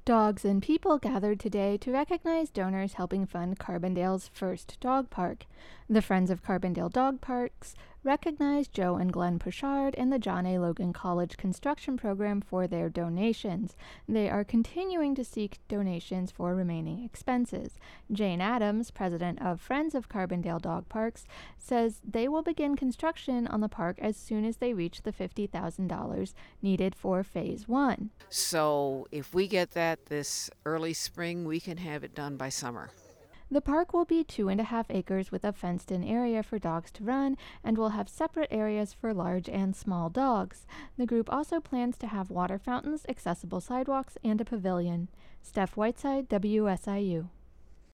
Dogs and people gathered today to recognize donors helping fund Carbondale's first dog park. The Friends of Carbondale Dog Parks recognized Joe and Glenn Pouchard and the John A. Logan College Construction Program for their donations. They are continuing to seek donations for remaining expenses. Jane Adams, president of Friends of Carbondale Dog Parks, says they will begin construction on the park as soon as they reach the $50,000 needed for Phase 1. So if we get that this early spring, we can have it done by summer. The park will be 2.5 acres with a fenced-in area for dogs to run and will have separate areas for large and small dogs. The group also plans to have water fountains, accessible sidewalks, and a pavilion. Steph Whiteside, WSIU.